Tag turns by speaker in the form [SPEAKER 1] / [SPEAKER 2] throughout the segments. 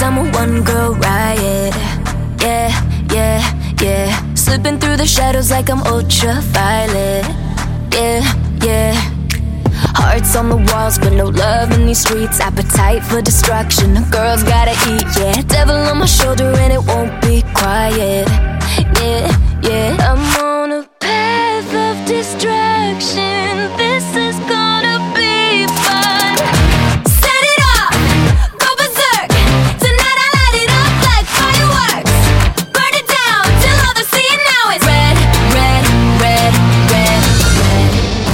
[SPEAKER 1] I'm a one-girl riot. Yeah, yeah, yeah. Slipping through the shadows like I'm ultraviolet. Yeah, yeah. Hearts on the walls, but no love in these streets. Appetite for destruction, a girl's gotta eat, yeah. Devil on my shoulder and it won't be quiet. Yeah, yeah. I'm on a path of destruction. This is gonna be fun. Set it off, go berserk. Tonight I light it up like fireworks. Burn it down till all they see it now is red, red, red, red, red.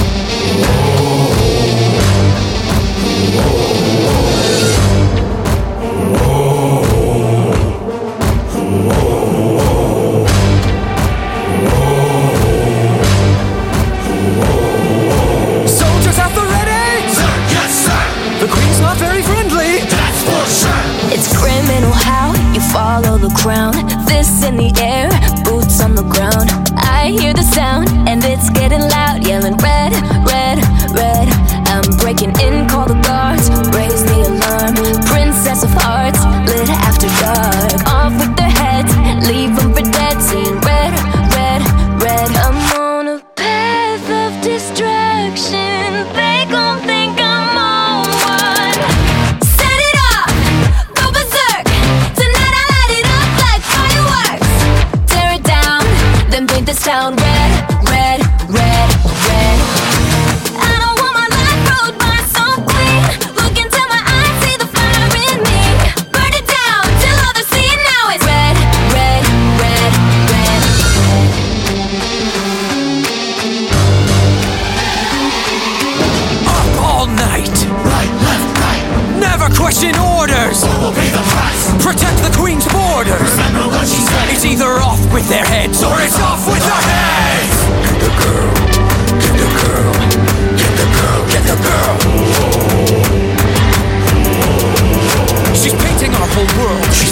[SPEAKER 2] Soldiers at the ready!
[SPEAKER 3] Sir, yes sir!
[SPEAKER 2] The Queen's not very friendly!
[SPEAKER 3] That's for sure!
[SPEAKER 1] It's criminal how you follow the crown. Fists in the air, boots on the ground. I hear the sound and it's getting loud. Yelling red, red, red. I'm breaking in, call the guards, raise the alarm. Princess of hearts, lit after dark. Off with their heads, leave them for dead. Seeing red, red, red. I'm on a path of destruction. They gon' think I'm on one. Set it off, go berserk. Tonight I light it up like fireworks. Tear it down, then paint this town red, red, red, red. I don't want my life ruled by some queen. Look into my eyes, see the fire in me. Burn it down till all they see it now is red, red, red, red.
[SPEAKER 2] Up all night!
[SPEAKER 3] Right, left, right!
[SPEAKER 2] Never question orders!
[SPEAKER 3] What will pay the price?
[SPEAKER 2] Protect the Queen's borders!
[SPEAKER 3] Remember what she said!
[SPEAKER 2] It's either off with their heads or it's off with their heads!
[SPEAKER 3] Get the girl! Get the girl! Get the girl! Get the girl!
[SPEAKER 2] She's painting our whole world.
[SPEAKER 3] She's